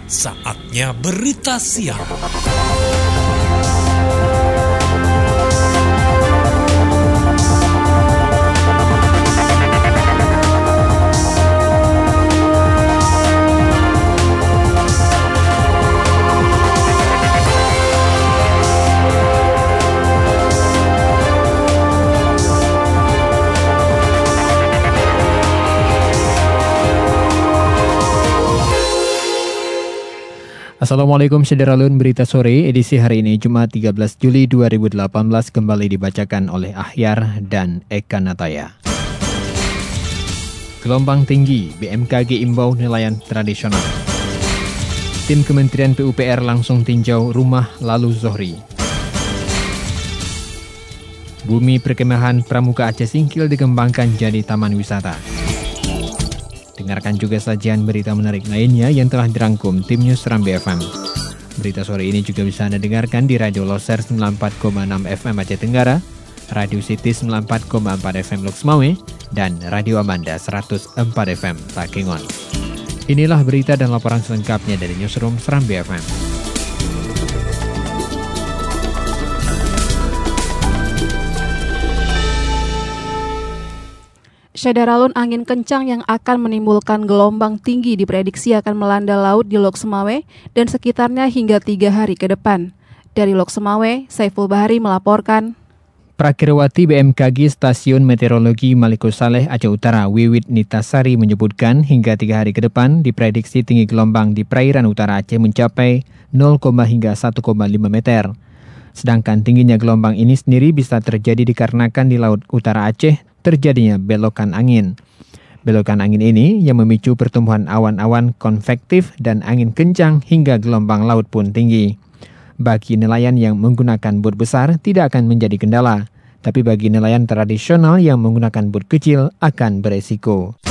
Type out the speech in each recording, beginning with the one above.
Saatnya berita siang. Assalamualaikum Sederalun, berita sore edisi hari ini Jumat 13 Juli 2018 kembali dibacakan oleh Ahyar dan Eka Nataya. Gelombang tinggi, BMKG imbau nelayan tradisional. Tim Kementerian PUPR langsung tinjau rumah Lalu Zohri. Bumi perkemahan Pramuka Aceh Singkil dikembangkan jadi taman wisata. Dengarkan juga sajian berita menarik lainnya yang telah dirangkum tim News Serambi FM. Berita sore ini juga bisa Anda dengarkan di Radio Loser 94,6 FM Aceh Tenggara, Radio City 94,4 FM Lok Semawe, dan Radio Amanda 104 FM Takengon. Inilah berita dan laporan selengkapnya dari Newsroom Serambi FM. Sederalun, angin kencang yang akan menimbulkan gelombang tinggi diprediksi akan melanda laut di Lok Semawe dan sekitarnya hingga 3 hari ke depan. Dari Lok Semawe, Saiful Bahari melaporkan. Prakirwati BMKG Stasiun Meteorologi Maliko Saleh Aceh Utara Wiwit Nitasari menyebutkan hingga 3 hari ke depan diprediksi tinggi gelombang di perairan utara Aceh mencapai 0, hingga 1,5 meter. Sedangkan tingginya gelombang ini sendiri bisa terjadi dikarenakan di Laut Utara Aceh terjadinya belokan angin. Belokan angin ini yang memicu pertumbuhan awan-awan konvektif dan angin kencang hingga gelombang laut pun tinggi. Bagi nelayan yang menggunakan bot besar tidak akan menjadi kendala, tapi bagi nelayan tradisional yang menggunakan bot kecil akan beresiko.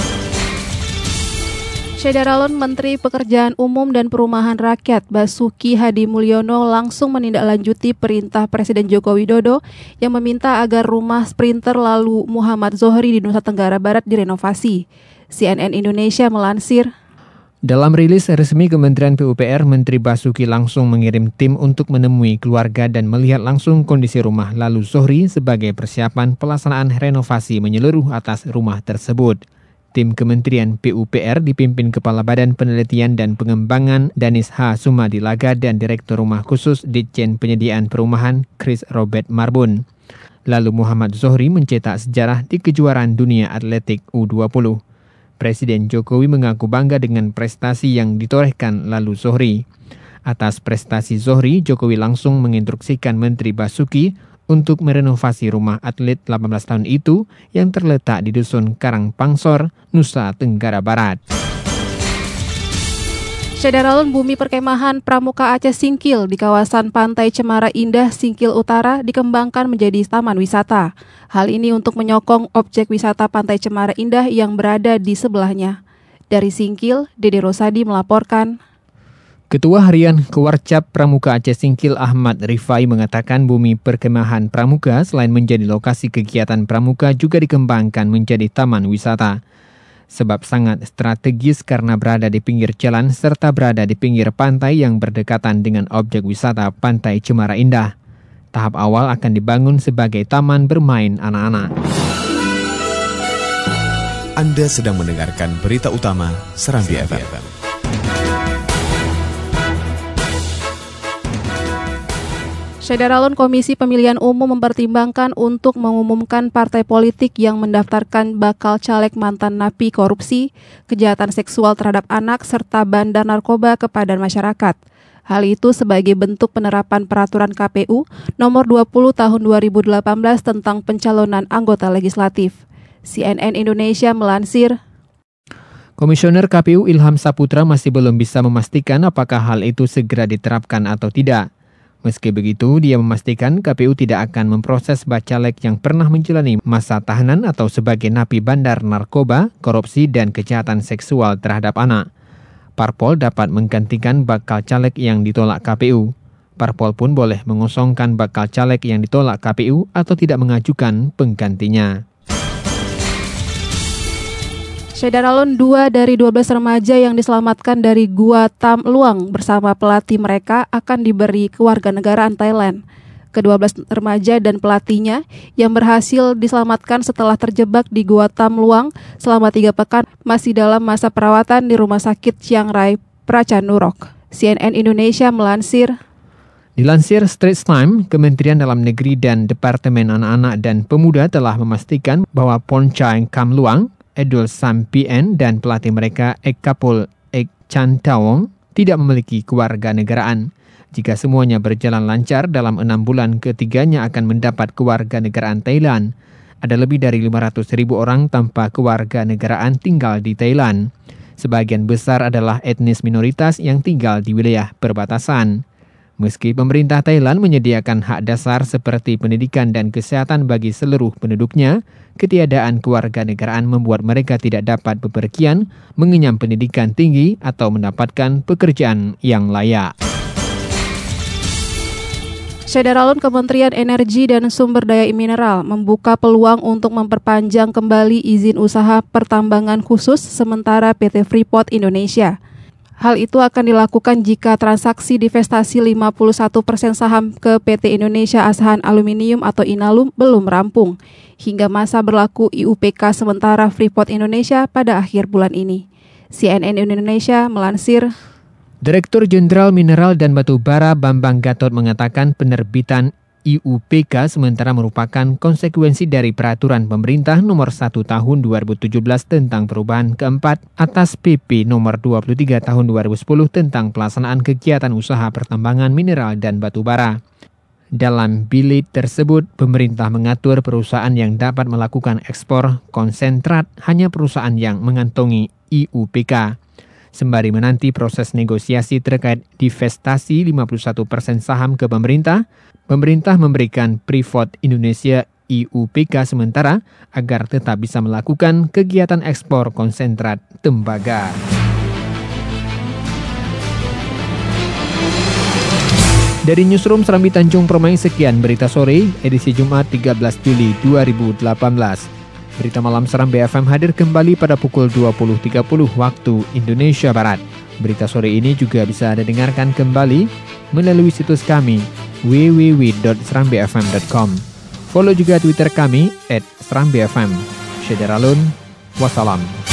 Sederalun, Menteri Pekerjaan Umum dan Perumahan Rakyat Basuki Hadi Mulyono langsung menindaklanjuti perintah Presiden Joko Widodo yang meminta agar rumah Sprinter Lalu Muhammad Zohri di Nusa Tenggara Barat direnovasi. CNN Indonesia melansir. Dalam rilis resmi Kementerian PUPR, Menteri Basuki langsung mengirim tim untuk menemui keluarga dan melihat langsung kondisi rumah Lalu Zohri sebagai persiapan pelaksanaan renovasi menyeluruh atas rumah tersebut. Tim Kementerian PUPR dipimpin Kepala Badan Penelitian dan Pengembangan Danis H. Sumadilaga dan Direktur Rumah Khusus Ditjen Penyediaan Perumahan Chris Robert Marbun. Lalu Muhammad Zohri mencetak sejarah di kejuaraan dunia atletik U20. Presiden Jokowi mengaku bangga dengan prestasi yang ditorehkan Lalu Zohri. Atas prestasi Zohri, Jokowi langsung menginstruksikan Menteri Basuki untuk merenovasi rumah atlet 18 tahun itu yang terletak di Dusun Karangpangsor, Nusa Tenggara Barat. Sederalun, bumi perkemahan Pramuka Aceh Singkil di kawasan Pantai Cemara Indah Singkil Utara dikembangkan menjadi taman wisata. Hal ini untuk menyokong objek wisata Pantai Cemara Indah yang berada di sebelahnya. Dari Singkil, Dede Rosadi melaporkan. Ketua Harian Kewarcap Pramuka Aceh Singkil Ahmad Rifai mengatakan bumi perkemahan Pramuka selain menjadi lokasi kegiatan pramuka juga dikembangkan menjadi taman wisata. Sebab sangat strategis karena berada di pinggir jalan serta berada di pinggir pantai yang berdekatan dengan objek wisata Pantai Cemara Indah. Tahap awal akan dibangun sebagai taman bermain anak-anak. Anda sedang mendengarkan berita utama Serambi FM. Sederalun, Komisi Pemilihan Umum mempertimbangkan untuk mengumumkan partai politik yang mendaftarkan bakal caleg mantan napi korupsi, kejahatan seksual terhadap anak, serta bandar narkoba kepada masyarakat. Hal itu sebagai bentuk penerapan peraturan KPU nomor 20 tahun 2018 tentang pencalonan anggota legislatif. CNN Indonesia melansir. Komisioner KPU Ilham Saputra masih belum bisa memastikan apakah hal itu segera diterapkan atau tidak. Meski begitu, dia memastikan KPU tidak akan memproses bacalek yang pernah menjalani masa tahanan atau sebagai napi bandar narkoba, korupsi, dan kejahatan seksual terhadap anak. Parpol dapat menggantikan bakal caleg yang ditolak KPU. Parpol pun boleh mengosongkan bakal caleg yang ditolak KPU atau tidak mengajukan penggantinya. Syederalun, 2 dari 12 remaja yang diselamatkan dari Gua Tam Luang bersama pelatih mereka akan diberi kewarganegaraan Thailand. Ke-12 remaja dan pelatihnya yang berhasil diselamatkan setelah terjebak di Gua Tam Luang selama 3 pekan masih dalam masa perawatan di Rumah Sakit Chiang Rai Pracanurok. CNN Indonesia melansir. Dilansir Straits Times, Kementerian Dalam Negeri dan Departemen Anak-anak dan Pemuda telah memastikan bahwa Ponchai Kam Luang, Edul Sampien dan pelatih mereka Ek Kapul Ek Chan Tawong tidak memiliki kewarganegaraan. Jika semuanya berjalan lancar, dalam 6 bulan ketiganya akan mendapat kewarganegaraan Thailand. Ada lebih dari 500.000 orang tanpa kewarganegaraan tinggal di Thailand. Sebagian besar adalah etnis minoritas yang tinggal di wilayah perbatasan. Meski pemerintah Thailand menyediakan hak dasar seperti pendidikan dan kesehatan bagi seluruh penduduknya, ketiadaan kewarganegaraan membuat mereka tidak dapat bepergian, mengenyam pendidikan tinggi atau mendapatkan pekerjaan yang layak. Syederalun, Kementerian Energi dan Sumber Daya Mineral membuka peluang untuk memperpanjang kembali izin usaha pertambangan khusus sementara PT Freeport Indonesia. Hal itu akan dilakukan jika transaksi divestasi 51% saham ke PT Indonesia Asahan Aluminium atau Inalum belum rampung, hingga masa berlaku IUPK sementara Freeport Indonesia pada akhir bulan ini. CNN Indonesia melansir. Direktur Jenderal Mineral dan Batu Bara Bambang Gatot mengatakan penerbitan IUPK sementara merupakan konsekuensi dari peraturan pemerintah nomor 1 tahun 2017 tentang perubahan keempat atas PP nomor 23 tahun 2010 tentang pelaksanaan kegiatan usaha pertambangan mineral dan batu bara. Dalam bilik tersebut, pemerintah mengatur perusahaan yang dapat melakukan ekspor konsentrat hanya perusahaan yang mengantongi IUPK. Sembari menanti proses negosiasi terkait divestasi 51% saham ke pemerintah, pemerintah memberikan Freeport Indonesia IUPK sementara agar tetap bisa melakukan kegiatan ekspor konsentrat tembaga. Dari Newsroom Serambi Tanjung Permai, sekian berita sore edisi Jumat 13 Juli 2018. Berita malam Serambi FM hadir kembali pada pukul 20.30 waktu Indonesia Barat. Berita sore ini juga bisa Anda dengarkan kembali melalui situs kami www.serambifm.com. Follow juga Twitter kami @serambifm. Syederalun, wassalam.